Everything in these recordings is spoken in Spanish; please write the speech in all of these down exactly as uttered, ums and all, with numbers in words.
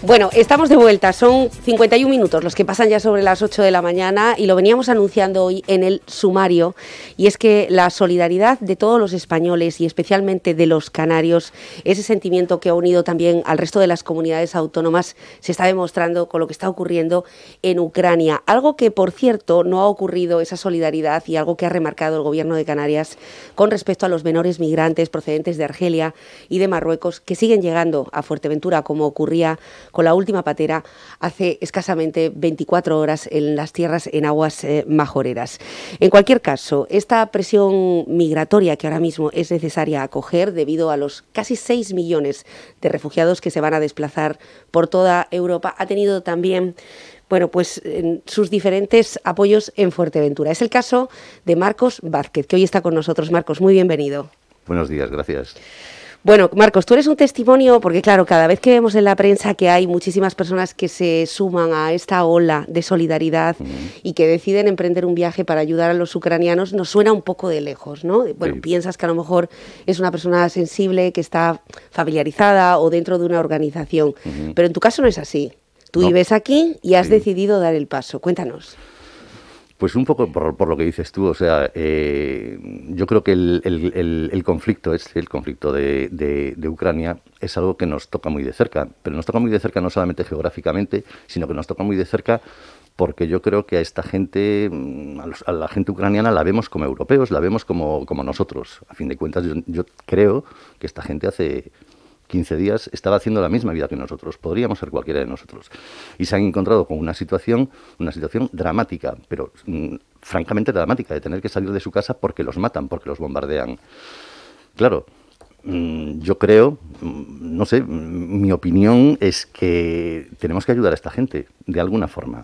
Bueno, estamos de vuelta, son cincuenta y un minutos los que pasan ya sobre las ocho de la mañana y lo veníamos anunciando hoy en el sumario, y es que la solidaridad de todos los españoles y especialmente de los canarios, ese sentimiento que ha unido también al resto de las comunidades autónomas, se está demostrando con lo que está ocurriendo en Ucrania. Algo que, por cierto, no ha ocurrido, esa solidaridad, y algo que ha remarcado el Gobierno de Canarias con respecto a los menores migrantes procedentes de Argelia y de Marruecos que siguen llegando a Fuerteventura, como ocurría con la última patera hace escasamente veinticuatro horas en las tierras en aguas eh, majoreras. En cualquier caso, esta presión migratoria que ahora mismo es necesaria acoger debido a los casi seis millones de refugiados que se van a desplazar por toda Europa ha tenido también bueno, pues en sus diferentes apoyos en Fuerteventura. Es el caso de Marcos Vázquez, que hoy está con nosotros. Marcos, muy bienvenido. Buenos días, gracias. Bueno, Marcos, tú eres un testimonio, porque claro, cada vez que vemos en la prensa que hay muchísimas personas que se suman a esta ola de solidaridad mm. y que deciden emprender un viaje para ayudar a los ucranianos, nos suena un poco de lejos, ¿no? Bueno, sí. Piensas que a lo mejor es una persona sensible, que está familiarizada o dentro de una organización, mm. pero en tu caso no es así. Tú no. vives aquí y has sí. decidido dar el paso. Cuéntanos. Pues un poco por, por lo que dices tú, o sea, eh, yo creo que el, el, el, el conflicto, este, el conflicto de, de, de Ucrania es algo que nos toca muy de cerca, pero nos toca muy de cerca no solamente geográficamente, sino que nos toca muy de cerca porque yo creo que a esta gente, a, los, a la gente ucraniana la vemos como europeos, la vemos como, como nosotros. A fin de cuentas, yo, yo creo que esta gente hace quince días estaba haciendo la misma vida que nosotros, podríamos ser cualquiera de nosotros, y se han encontrado con una situación, una situación dramática, pero mmm, francamente dramática, de tener que salir de su casa porque los matan, porque los bombardean. Claro, mmm, yo creo, mmm, no sé, mmm, mi opinión es que tenemos que ayudar a esta gente, de alguna forma.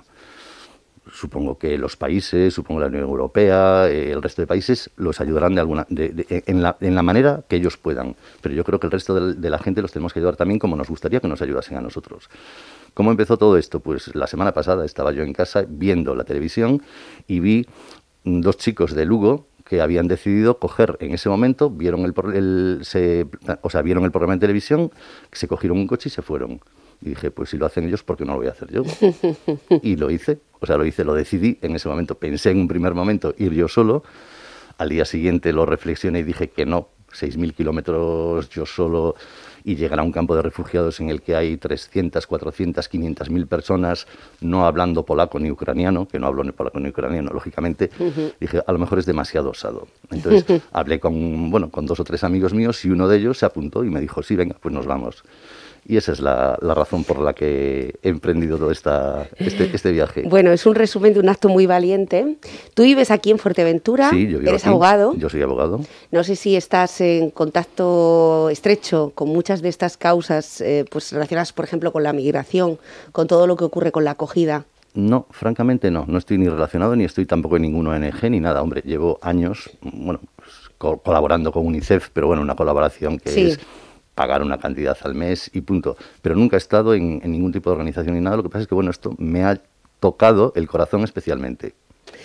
Supongo que los países, supongo la Unión Europea, eh, el resto de países los ayudarán de alguna, de, de, en, la, en la manera que ellos puedan. Pero yo creo que el resto de, de la gente los tenemos que ayudar también como nos gustaría que nos ayudasen a nosotros. ¿Cómo empezó todo esto? Pues la semana pasada estaba yo en casa viendo la televisión y vi dos chicos de Lugo que habían decidido coger en ese momento, vieron el, el, se, o sea, vieron el programa en televisión, se cogieron un coche y se fueron. Y dije, pues si lo hacen ellos, ¿por qué no lo voy a hacer yo? Y lo hice, o sea, lo hice, lo decidí en ese momento. Pensé en un primer momento ir yo solo, al día siguiente lo reflexioné y dije que no, seis mil kilómetros yo solo y llegar a un campo de refugiados en el que hay trescientas, cuatrocientas, quinientas mil personas no hablando polaco ni ucraniano, que no hablo ni polaco ni ucraniano, lógicamente, uh-huh. dije, a lo mejor es demasiado osado. Entonces uh-huh. hablé con, bueno, con dos o tres amigos míos y uno de ellos se apuntó y me dijo, sí, venga, pues nos vamos. Y esa es la, la razón por la que he emprendido todo esta, este, este viaje. Bueno, es un resumen de un acto muy valiente. Tú vives aquí en Fuerteventura, sí, yo vivo eres aquí. abogado. Yo soy abogado. No sé si estás en contacto estrecho con muchas de estas causas eh, pues relacionadas, por ejemplo, con la migración, con todo lo que ocurre con la acogida. No, francamente no. No estoy ni relacionado, ni estoy tampoco en ninguna O N G, ni nada. Hombre, llevo años, bueno, pues, co- colaborando con UNICEF, pero bueno, una colaboración que sí. es pagar una cantidad al mes y punto. Pero nunca he estado en, en ningún tipo de organización ni nada. Lo que pasa es que, bueno, esto me ha tocado el corazón especialmente.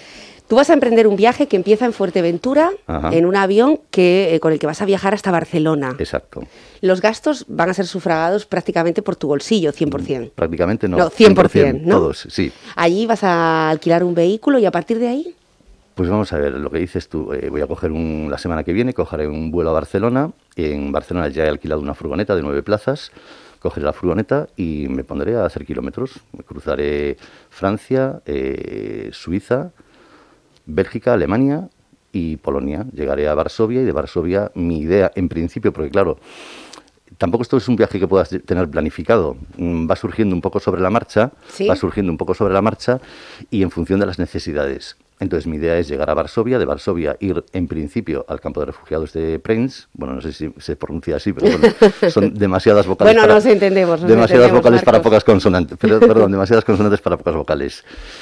Tú vas a emprender un viaje que empieza en Fuerteventura, Ajá. en un avión que eh, con el que vas a viajar hasta Barcelona. Exacto. Los gastos van a ser sufragados prácticamente por tu bolsillo, cien por ciento. Prácticamente no. No, cien por ciento, ¿no? Todos, sí. Allí vas a alquilar un vehículo y a partir de ahí... Pues vamos a ver, lo que dices tú, eh, voy a coger un, la semana que viene, cogeré un vuelo a Barcelona. En Barcelona ya he alquilado una furgoneta de nueve plazas, cogeré la furgoneta y me pondré a hacer kilómetros. Me cruzaré Francia, eh, Suiza, Bélgica, Alemania y Polonia. Llegaré a Varsovia y de Varsovia mi idea, en principio, porque claro, tampoco esto es un viaje que puedas tener planificado. Va surgiendo un poco sobre la marcha, ¿Sí? va surgiendo un poco sobre la marcha y en función de las necesidades. Entonces mi idea es llegar a Varsovia, de Varsovia ir en principio al campo de refugiados de Prenz, bueno, no sé si se pronuncia así, pero bueno, son demasiadas vocales bueno, para, nos entendemos, nos demasiadas entendemos, vocales Marcos. para pocas consonantes, pero, perdón, demasiadas consonantes para pocas vocales.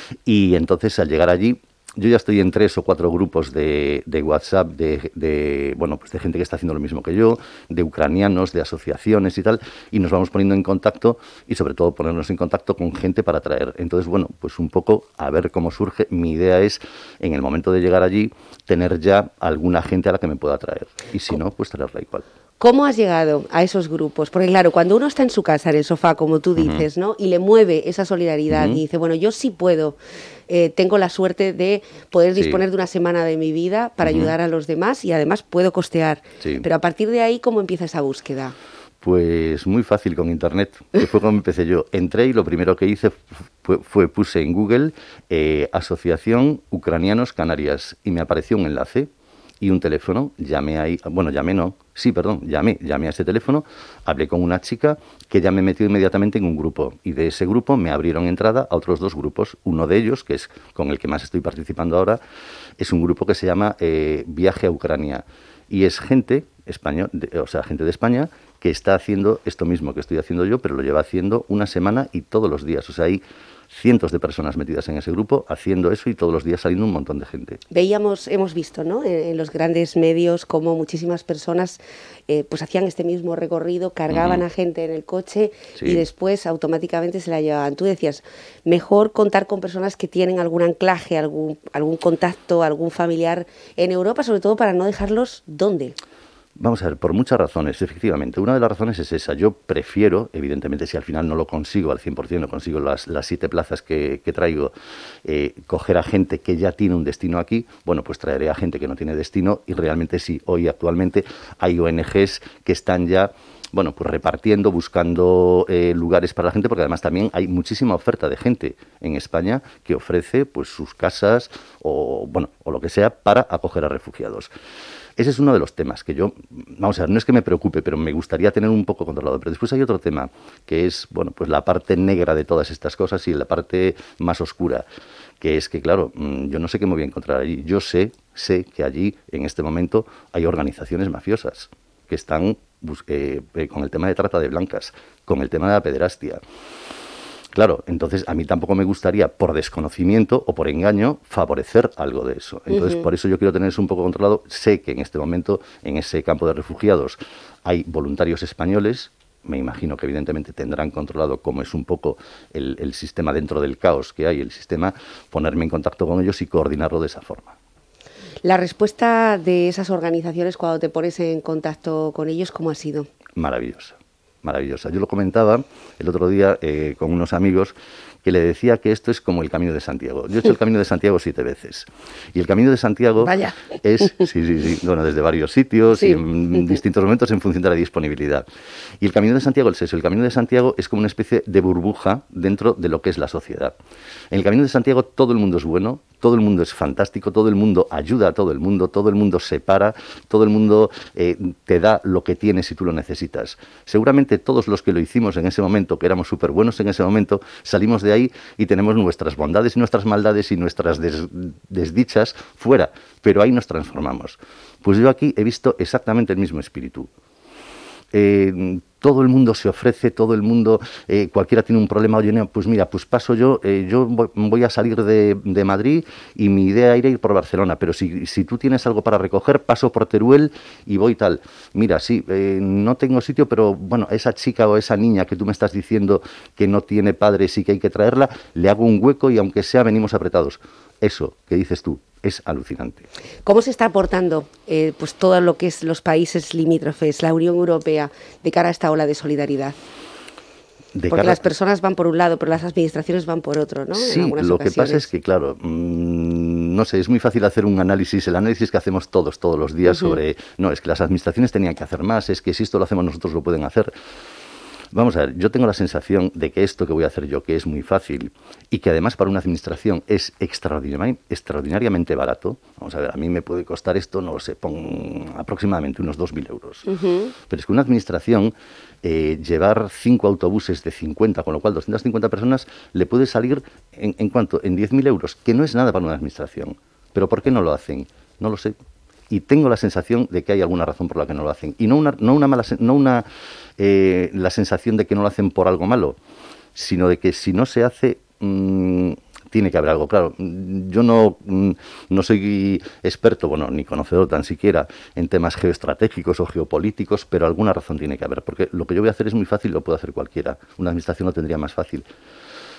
Y entonces al llegar allí, yo ya estoy en tres o cuatro grupos de, de WhatsApp de, de, bueno, pues de gente que está haciendo lo mismo que yo, de ucranianos, de asociaciones y tal, y nos vamos poniendo en contacto y sobre todo ponernos en contacto con gente para traer. Entonces, bueno, pues un poco a ver cómo surge. Mi idea es, en el momento de llegar allí, tener ya alguna gente a la que me pueda traer. Y si no, pues traerla igual. ¿Cómo has llegado a esos grupos? Porque claro, cuando uno está en su casa, en el sofá, como tú dices, uh-huh. ¿no? Y le mueve esa solidaridad uh-huh. y dice, bueno, yo sí puedo, eh, tengo la suerte de poder sí. disponer de una semana de mi vida para uh-huh. ayudar a los demás y además puedo costear. Sí. Pero a partir de ahí, ¿cómo empieza esa búsqueda? Pues muy fácil con internet, que fue como empecé yo. Entré y lo primero que hice fue, fue puse en Google eh, Asociación Ucranianos Canarias y me apareció un enlace y un teléfono. Llamé ahí, bueno, llamé no, sí, perdón, llamé, llamé a ese teléfono, hablé con una chica que ya me metió inmediatamente en un grupo y de ese grupo me abrieron entrada a otros dos grupos. Uno de ellos, que es con el que más estoy participando ahora, es un grupo que se llama eh, Viaje a Ucrania y es gente español, de, o sea, gente de España que está haciendo esto mismo que estoy haciendo yo, pero lo lleva haciendo una semana y todos los días. O sea, hay cientos de personas metidas en ese grupo haciendo eso y todos los días saliendo un montón de gente. Veíamos, hemos visto, ¿no?, en, en los grandes medios cómo muchísimas personas eh, pues hacían este mismo recorrido, cargaban uh-huh. a gente en el coche sí. y después automáticamente se la llevaban. Tú decías, mejor contar con personas que tienen algún anclaje, algún, algún contacto, algún familiar en Europa, sobre todo para no dejarlos, ¿dónde? Vamos a ver, por muchas razones, efectivamente. Una de las razones es esa. Yo prefiero, evidentemente, si al final no lo consigo al cien por ciento, no consigo las, las siete plazas que, que traigo, eh, coger a gente que ya tiene un destino aquí, bueno, pues traeré a gente que no tiene destino y realmente sí, hoy actualmente hay O N Ges que están ya, bueno, pues repartiendo, buscando eh, lugares para la gente, porque además también hay muchísima oferta de gente en España que ofrece pues sus casas o, bueno, o lo que sea para acoger a refugiados. Ese es uno de los temas que yo, vamos a ver, no es que me preocupe, pero me gustaría tener un poco controlado. Pero después hay otro tema, que es, bueno, pues la parte negra de todas estas cosas y la parte más oscura, que es que, claro, yo no sé qué me voy a encontrar allí. Yo sé, sé que allí, en este momento, hay organizaciones mafiosas que están eh, con el tema de trata de blancas, con el tema de la pederastia. Claro, entonces a mí tampoco me gustaría, por desconocimiento o por engaño, favorecer algo de eso. Entonces, uh-huh. por eso yo quiero tener eso un poco controlado. Sé que en este momento, en ese campo de refugiados, hay voluntarios españoles. Me imagino que evidentemente tendrán controlado cómo es un poco el, el sistema dentro del caos que hay, el sistema, ponerme en contacto con ellos y coordinarlo de esa forma. La respuesta de esas organizaciones cuando te pones en contacto con ellos, ¿cómo ha sido? Maravillosa. Maravillosa. Yo lo comentaba el otro día eh, con unos amigos que le decía que esto es como el Camino de Santiago. Yo he hecho el Camino de Santiago siete veces. Y el Camino de Santiago Vaya. es, sí, sí, sí, bueno, desde varios sitios sí. y en distintos momentos en función de la disponibilidad. Y el Camino de Santiago es eso. El Camino de Santiago es como una especie de burbuja dentro de lo que es la sociedad. En el Camino de Santiago todo el mundo es bueno, todo el mundo es fantástico, todo el mundo ayuda a todo el mundo, todo el mundo se para, todo el mundo eh, te da lo que tienes si tú lo necesitas. Seguramente todos los que lo hicimos en ese momento, que éramos súper buenos en ese momento, salimos de ahí y tenemos nuestras bondades y nuestras maldades y nuestras des, desdichas fuera, pero ahí nos transformamos. Pues yo aquí he visto exactamente el mismo espíritu. Eh, todo el mundo se ofrece, todo el mundo, eh, cualquiera tiene un problema, oye, no, pues mira, pues paso yo, eh, yo voy a salir de, de Madrid y mi idea era ir por Barcelona, pero si, si tú tienes algo para recoger, paso por Teruel y voy tal. Mira, sí, eh, no tengo sitio, pero bueno, esa chica o esa niña que tú me estás diciendo que no tiene padres y que hay que traerla, le hago un hueco y aunque sea venimos apretados. Eso que dices tú es alucinante. ¿Cómo se está aportando eh, pues todo lo que es los países limítrofes, la Unión Europea, de cara a esta ola de solidaridad? De Porque cara... las personas van por un lado, pero las administraciones van por otro, ¿no? Sí, en lo ocasiones. que pasa es que, claro, mmm, no sé, es muy fácil hacer un análisis, el análisis que hacemos todos, todos los días uh-huh. sobre, no, es que las administraciones tenían que hacer más, es que si esto lo hacemos nosotros lo pueden hacer. Vamos a ver, yo tengo la sensación de que esto que voy a hacer yo, que es muy fácil y que además para una administración es extraordinari- extraordinariamente barato, vamos a ver, a mí me puede costar esto, no lo sé, pon aproximadamente unos dos mil euros. Uh-huh. Pero es que una administración, eh, llevar cinco autobuses de cincuenta, con lo cual doscientas cincuenta personas, le puede salir en, en cuánto, en diez mil euros, que no es nada para una administración. ¿Pero por qué no lo hacen? No lo sé. Y tengo la sensación de que hay alguna razón por la que no lo hacen. Y no una, no una mala, no una eh, la sensación de que no lo hacen por algo malo, sino de que si no se hace, mmm, tiene que haber algo. Claro, yo no, mmm, no soy experto, bueno, ni conocedor tan siquiera en temas geoestratégicos o geopolíticos, pero alguna razón tiene que haber. Porque lo que yo voy a hacer es muy fácil, lo puede hacer cualquiera. Una administración lo tendría más fácil.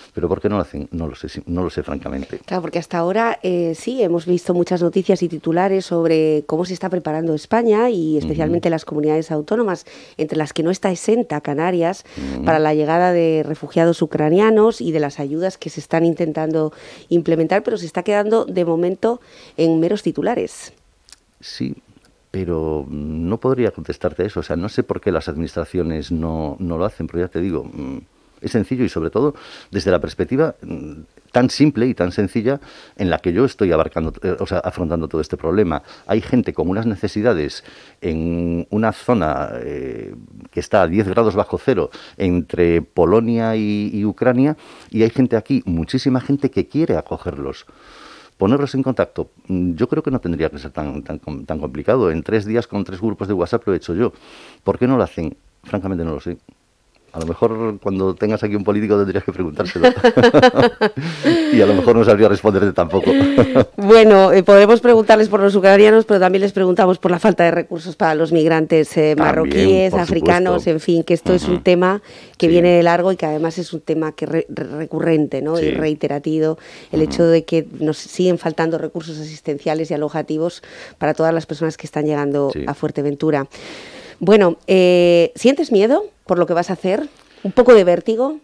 Pero ¿por qué no lo hacen? No lo sé, no lo sé francamente. Claro, porque hasta ahora eh, sí, hemos visto muchas noticias y titulares sobre cómo se está preparando España y especialmente uh-huh. las comunidades autónomas, entre las que no está exenta Canarias, uh-huh. para la llegada de refugiados ucranianos y de las ayudas que se están intentando implementar, pero se está quedando de momento en meros titulares. Sí, pero no podría contestarte eso. O sea, no sé por qué las administraciones no, no lo hacen, pero ya te digo, es sencillo y sobre todo desde la perspectiva tan simple y tan sencilla en la que yo estoy abarcando, o sea, afrontando todo este problema. Hay gente con unas necesidades en una zona eh, que está a diez grados bajo cero entre Polonia y, y Ucrania, y hay gente aquí, muchísima gente que quiere acogerlos. Ponerlos en contacto, yo creo que no tendría que ser tan, tan, tan complicado. En tres días con tres grupos de WhatsApp lo he hecho yo. ¿Por qué no lo hacen? Francamente no lo sé. A lo mejor cuando tengas aquí un político tendrías que preguntárselo. Y a lo mejor no sabría responderte tampoco. Bueno, eh, podemos preguntarles por los ucranianos, pero también les preguntamos por la falta de recursos para los migrantes eh, marroquíes, africanos, supuesto. En fin, que esto uh-huh. es un tema que sí. viene de largo y que además es un tema que re- recurrente, ¿no? Sí. Y reiterativo, el uh-huh. hecho de que nos siguen faltando recursos asistenciales y alojativos para todas las personas que están llegando sí. a Fuerteventura. Bueno, eh, ¿sientes miedo por lo que vas a hacer? ¿Un poco de vértigo?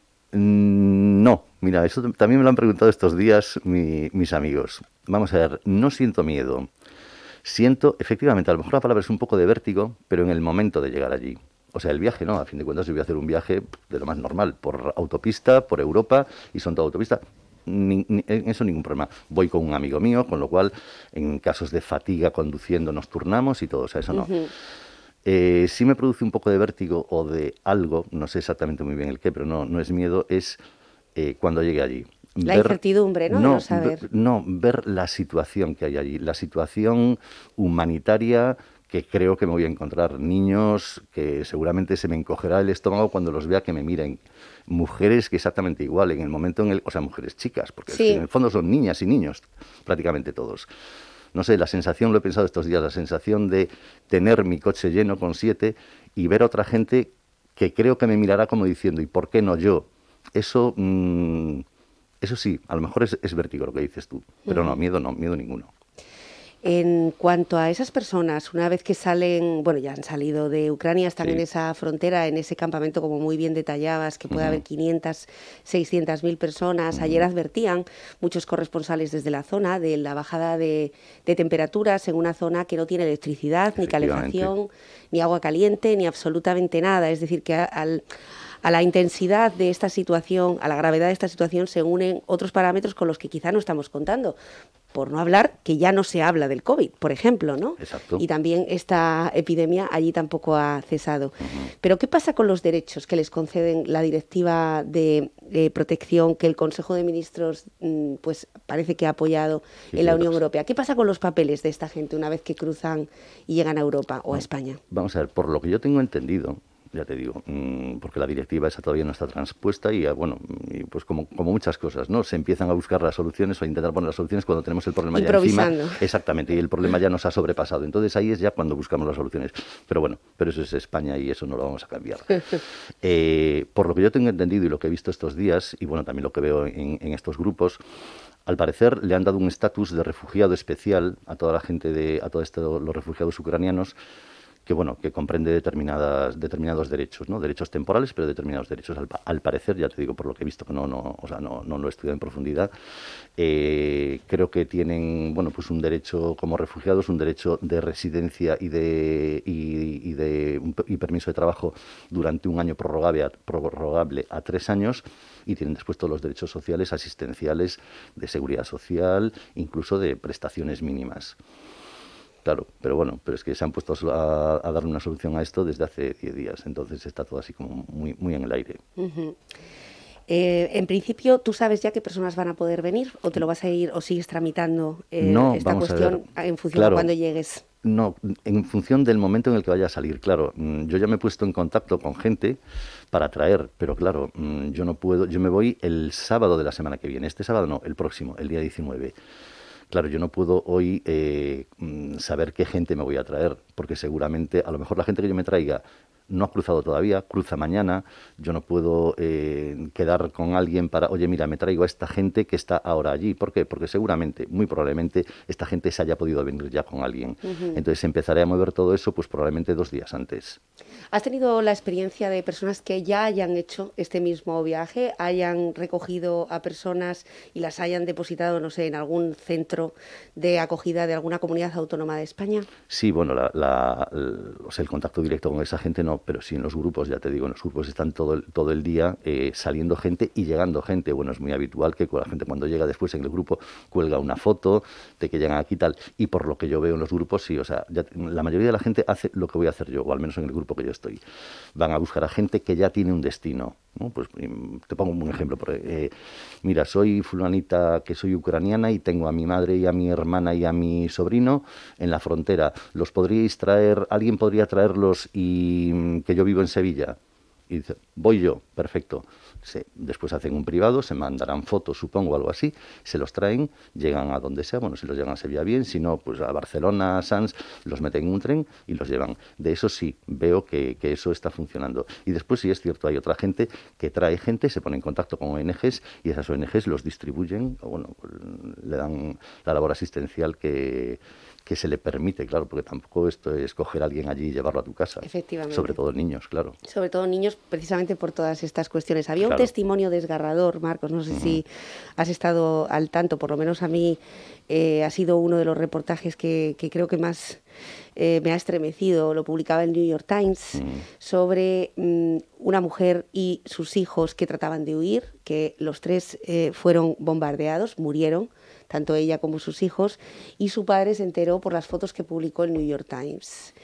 Mm, no, mira, eso también me lo han preguntado estos días mi, mis amigos. Vamos a ver, no siento miedo. Siento, efectivamente, a lo mejor la palabra es un poco de vértigo, pero en el momento de llegar allí. O sea, el viaje no, a fin de cuentas yo voy a hacer un viaje de lo más normal, por autopista, por Europa, y son todo autopista. Ni, ni, en eso ningún problema. Voy con un amigo mío, con lo cual, en casos de fatiga conduciendo nos turnamos y todo, o sea, eso no. Uh-huh. Eh, sí me produce un poco de vértigo o de algo, no sé exactamente muy bien el qué, pero no, no es miedo, es eh, cuando llegue allí. La ver, incertidumbre, ¿no? No, de no saber. Ver, no, ver la situación que hay allí, la situación humanitaria que creo que me voy a encontrar. Niños que seguramente se me encogerá el estómago cuando los vea que me miren. Mujeres que exactamente igual, en el momento en el... O sea, mujeres chicas, porque sí. en el fondo son niñas y niños, prácticamente todos. No sé, la sensación, lo he pensado estos días, la sensación de tener mi coche lleno con siete y ver a otra gente que creo que me mirará como diciendo, ¿y por qué no yo? Eso, mmm, eso sí, a lo mejor es, es vértigo lo que dices tú, pero uh-huh. no, miedo no, miedo ninguno. En cuanto a esas personas, una vez que salen, bueno, ya han salido de Ucrania, están sí. en esa frontera, en ese campamento, como muy bien detallabas, que puede uh-huh. haber quinientas, seiscientas mil personas. Uh-huh. Ayer advertían muchos corresponsales desde la zona de la bajada de, de temperaturas en una zona que no tiene electricidad, ni calefacción, ni agua caliente, ni absolutamente nada. Es decir, que al... a la intensidad de esta situación, a la gravedad de esta situación, se unen otros parámetros con los que quizá no estamos contando. Por no hablar que ya no se habla del COVID, por ejemplo, ¿no? Exacto. Y también esta epidemia allí tampoco ha cesado. Uh-huh. Pero ¿qué pasa con los derechos que les conceden la Directiva de eh, Protección que el Consejo de Ministros mm, pues parece que ha apoyado sí, en la Unión Europea? ¿Qué pasa con los papeles de esta gente una vez que cruzan y llegan a Europa o a España? Vamos a ver, por lo que yo tengo entendido, ya te digo, porque la directiva esa todavía no está transpuesta y, bueno, y pues como, como muchas cosas, ¿no? Se empiezan a buscar las soluciones o a intentar poner las soluciones cuando tenemos el problema ya encima. Exactamente, y el problema ya nos ha sobrepasado. Entonces ahí es ya cuando buscamos las soluciones. Pero bueno, pero eso es España y eso no lo vamos a cambiar. eh, por lo que yo tengo entendido y lo que he visto estos días, y bueno, también lo que veo en, en estos grupos, al parecer le han dado un estatus de refugiado especial a toda la gente, de, a todos los refugiados ucranianos, que bueno, que comprende determinadas, determinados derechos, ¿no? Derechos temporales, pero determinados derechos. Al, al parecer, ya te digo, por lo que he visto, que no, no, o sea, no, no lo he estudiado en profundidad, eh, creo que tienen, bueno, pues un derecho como refugiados, un derecho de residencia y de y, y de un, y permiso de trabajo durante un año prorrogable a, prorrogable a tres años, y tienen después todos los derechos sociales, asistenciales, de seguridad social, incluso de prestaciones mínimas. Claro, pero bueno, pero es que se han puesto a, a darle una solución a esto desde hace diez días, entonces está todo así como muy, muy en el aire. Uh-huh. Eh, en principio, ¿tú sabes ya qué personas van a poder venir o te lo vas a ir o sigues tramitando eh, no, esta cuestión en función claro, de cuando llegues? No, en función del momento en el que vaya a salir, claro. Yo ya me he puesto en contacto con gente para traer, pero claro, yo no puedo, yo me voy el sábado de la semana que viene, este sábado no, el próximo, el día diecinueve. Claro, yo no puedo hoy eh, saber qué gente me voy a traer, porque seguramente, a lo mejor la gente que yo me traiga no ha cruzado todavía, cruza mañana, yo no puedo eh, quedar con alguien para, oye, mira, me traigo a esta gente que está ahora allí. ¿Por qué? Porque seguramente, muy probablemente, esta gente se haya podido venir ya con alguien. Uh-huh. Entonces empezaré a mover todo eso, pues probablemente dos días antes. ¿Has tenido la experiencia de personas que ya hayan hecho este mismo viaje, hayan recogido a personas y las hayan depositado, no sé, en algún centro de acogida de alguna comunidad autónoma de España? Sí, bueno, la, la, la, o sea, el contacto directo con esa gente no, pero sí en los grupos, ya te digo, en los grupos están todo el, todo el día eh, saliendo gente y llegando gente. Bueno, es muy habitual que la gente cuando llega después en el grupo cuelga una foto de que llegan aquí y tal, y por lo que yo veo en los grupos, sí, o sea, ya, la mayoría de la gente hace lo que voy a hacer yo, o al menos en el grupo que yo estoy. Van a buscar a gente que ya tiene un destino, ¿no? Pues te pongo un ejemplo. Porque, eh, mira, soy fulanita que soy ucraniana y tengo a mi madre y a mi hermana y a mi sobrino en la frontera. ¿Los podríais traer? ¿Alguien podría traerlos y que yo vivo en Sevilla? Y dice, voy yo, perfecto. Se, después hacen un privado, se mandarán fotos, supongo, algo así, se los traen, llegan a donde sea, bueno, si los llegan a Sevilla bien, si no, pues a Barcelona, a Sants, los meten en un tren y los llevan. De eso sí, veo que, que eso está funcionando. Y después sí es cierto, hay otra gente que trae gente, se pone en contacto con O N Ges y esas O N Ges los distribuyen, o bueno, le dan la labor asistencial que... que se le permite, claro, porque tampoco esto es coger a alguien allí y llevarlo a tu casa. Efectivamente. Sobre todo niños, claro. Sobre todo niños, precisamente por todas estas cuestiones. Había claro. un testimonio desgarrador, Marcos, no sé uh-huh. si has estado al tanto, por lo menos a mí eh, ha sido uno de los reportajes que, que creo que más eh, me ha estremecido. Lo publicaba el New York Times uh-huh. sobre um, una mujer y sus hijos que trataban de huir, que los tres eh, fueron bombardeados, murieron, tanto ella como sus hijos, y su padre se enteró por las fotos que publicó el New York Times.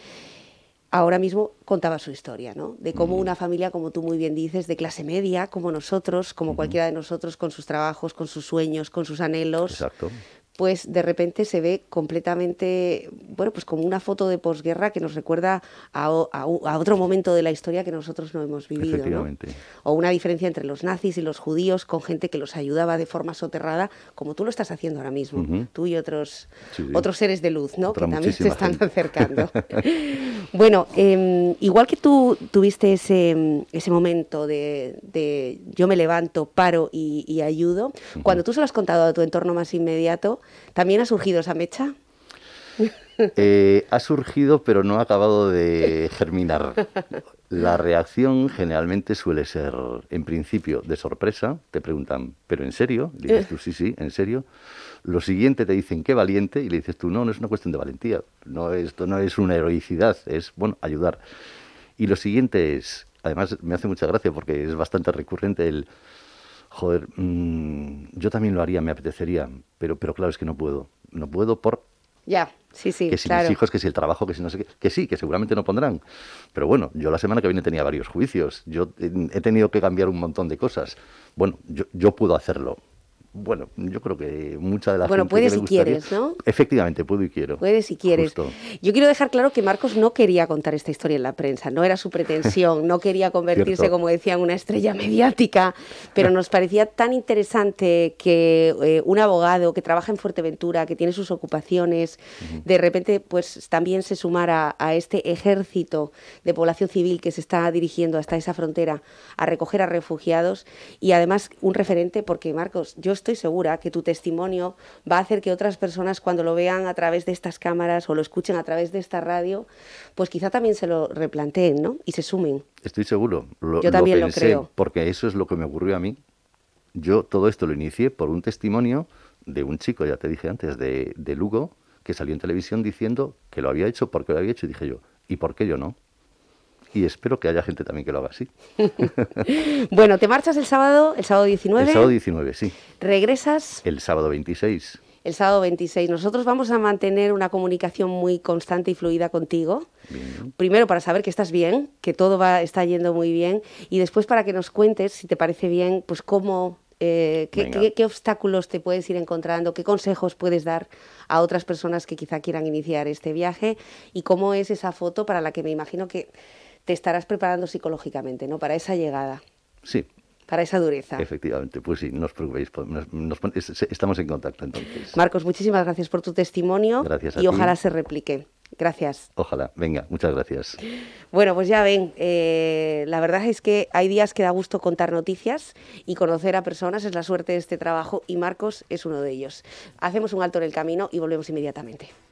Ahora mismo contaba su historia, ¿no? De cómo una familia, como tú muy bien dices, de clase media, como nosotros, como uh-huh. cualquiera de nosotros, con sus trabajos, con sus sueños, con sus anhelos, exacto. pues de repente se ve completamente, bueno, pues como una foto de posguerra que nos recuerda a, a, a otro momento de la historia que nosotros no hemos vivido, efectivamente. ¿no? O una diferencia entre los nazis y los judíos con gente que los ayudaba de forma soterrada, como tú lo estás haciendo ahora mismo, uh-huh. tú y otros, sí, sí. otros seres de luz, ¿no? Otra que también se están gente. acercando. Bueno, eh, igual que tú tuviste ese, ese momento de, de yo me levanto, paro y, y ayudo, uh-huh. cuando tú se lo has contado a tu entorno más inmediato, ¿también ha surgido esa mecha? Eh, ha surgido, pero no ha acabado de germinar. La reacción generalmente suele ser, en principio, de sorpresa. Te preguntan, ¿pero en serio? Y le dices tú, sí, sí, en serio. Lo siguiente te dicen, qué valiente. Y le dices tú, no, no es una cuestión de valentía. No, esto no es una heroicidad, es, bueno, ayudar. Y lo siguiente es, además me hace mucha gracia porque es bastante recurrente el... Joder, mmm, yo también lo haría, me apetecería, pero, pero claro, es que no puedo. No puedo por... Ya, sí, sí, que si claro. mis hijos, que si el trabajo, que si no sé qué, que sí, que seguramente no pondrán. Pero bueno, yo la semana que viene tenía varios juicios, yo he tenido que cambiar un montón de cosas. Bueno, yo, yo puedo hacerlo. Bueno, yo creo que mucha de la bueno, gente puedes que le si gustaría, quieres, ¿no? Efectivamente, puedo y quiero. Puedes si quieres. Justo. Yo quiero dejar claro que Marcos no quería contar esta historia en la prensa, no era su pretensión, no quería convertirse, Cierto. como decían, en una estrella mediática, pero nos parecía tan interesante que eh, un abogado que trabaja en Fuerteventura, que tiene sus ocupaciones, uh-huh. de repente pues también se sumara a este ejército de población civil que se está dirigiendo hasta esa frontera a recoger a refugiados, y además un referente, porque Marcos, yo estoy segura que tu testimonio va a hacer que otras personas, cuando lo vean a través de estas cámaras o lo escuchen a través de esta radio, pues quizá también se lo replanteen, ¿no? Y se sumen. Estoy seguro. Lo, Yo también lo pensé, lo creo. Porque eso es lo que me ocurrió a mí. Yo todo esto lo inicié por un testimonio de un chico, ya te dije antes, de, de Lugo, que salió en televisión diciendo que lo había hecho porque lo había hecho. Y dije yo, ¿y por qué yo no? Y espero que haya gente también que lo haga así. Bueno, ¿te marchas el sábado, el sábado diecinueve? El sábado diecinueve, sí. ¿Regresas? El sábado veintiséis. El sábado veintiséis. Nosotros vamos a mantener una comunicación muy constante y fluida contigo. Bien. Primero para saber que estás bien, que todo va está yendo muy bien, y después para que nos cuentes, si te parece bien, pues cómo, eh, qué, qué, qué obstáculos te puedes ir encontrando, qué consejos puedes dar a otras personas que quizá quieran iniciar este viaje, y cómo es esa foto para la que me imagino que te estarás preparando psicológicamente, ¿no? Para esa llegada. Sí. Para esa dureza. Efectivamente, pues sí, no os preocupéis, nos, nos, estamos en contacto entonces. Marcos, muchísimas gracias por tu testimonio. Gracias a y ti. Ojalá se replique. Gracias. Ojalá. Venga, muchas gracias. Bueno, pues ya ven, eh, la verdad es que hay días que da gusto contar noticias y conocer a personas, es la suerte de este trabajo y Marcos es uno de ellos. Hacemos un alto en el camino y volvemos inmediatamente.